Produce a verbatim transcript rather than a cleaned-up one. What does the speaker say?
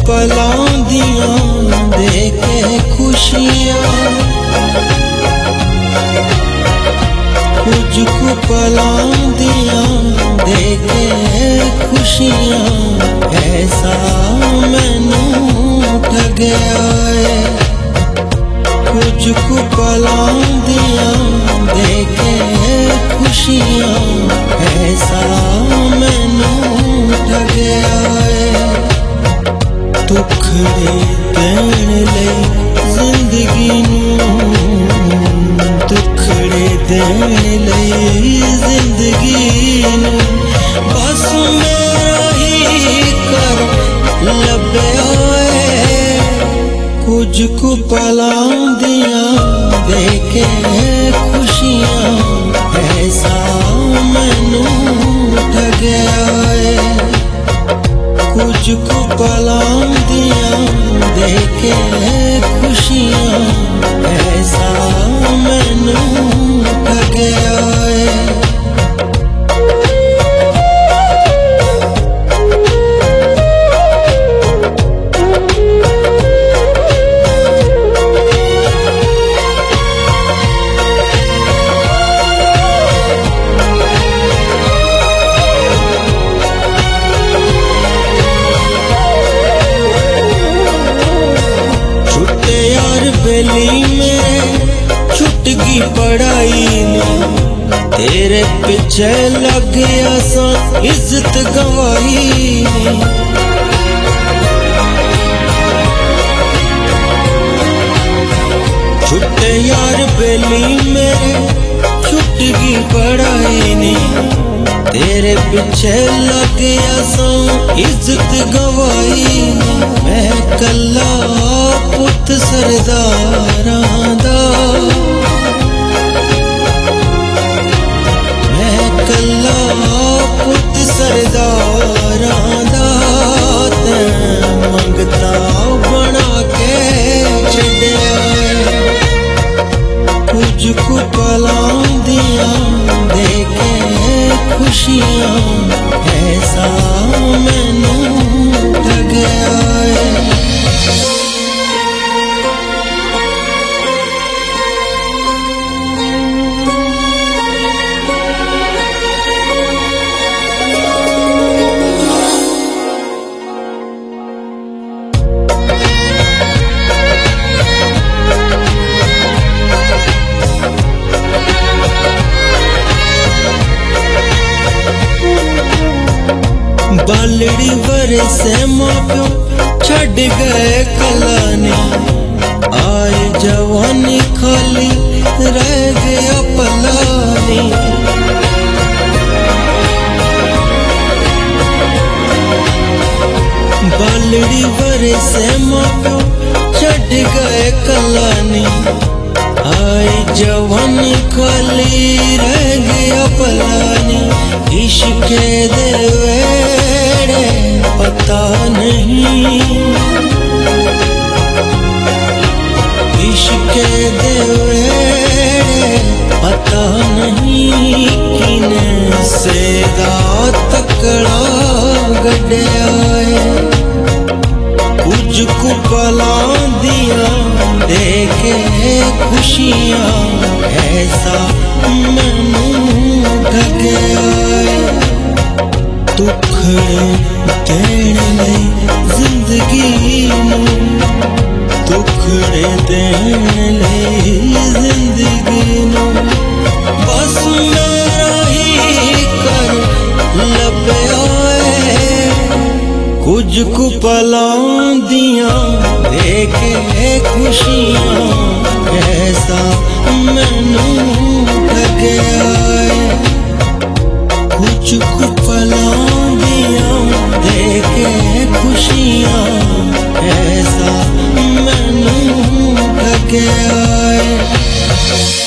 पलां दियां दे के खुशियां, कुछ को पलां दियां दे के खुशियां, ऐसा मैनू ठगया है। कुछ को पलां दियां दे के खुशियां, ऐसा मैनू ठगया है। दुखड़े देण लई जिंदगी नूं, दुखड़े देण लई जिंदगी नूं, बस मेरा ही कर लभया है। कुछ को पलां दियां दे के खुशियां, ऐसा मैनू ठगया है। कुछ को पलां दियां दे के खुशियां, ऐसा मैनू ठगया है। बेली मेरे छुट गई पढ़ाई ने, तेरे पीछे लग गया सा इज्जत गवाई ने। छुट्टे यार बेली मेरे छुट गई पढ़ाई ने, तेरे पीछे लग गया सा इज्जत गवाई ने। मैं कल्ला पुत सरदारां दा, मैं कल्ला पुत सरदारां दा, तैं मंगता बना के छड्या है। कुछ को पलां दियां दे के खुशियां, ऐसा मैनू ठगया है। बालड़ी वरे से मां प्यो छड़ गए कलाने, आए जवानी खाली रह गया पलाने। बालड़ी वरे से मां प्यो छड़ गए कलाने, आए जवानी खाली रह गया पलाने। इश्क दे वेड़े पता नहीं, इश्क दे वेड़े पता नहीं, किने सेदा तकड़ा गड्ढया है। कुछ को पलां दियां दे के खुशियां, ऐसा मैनू ठगया है। दुखड़े देण लई जिंदगी नूं, दुखड़े देण लई जिंदगी नूं, बस मेरा ही कर लभया है। कुछ को पलां दियां दे के खुशियां, ऐसा मैनू ठगया है। कुछ को पलां दियां दे के खुशियां, ऐसा मैनू ठगया है।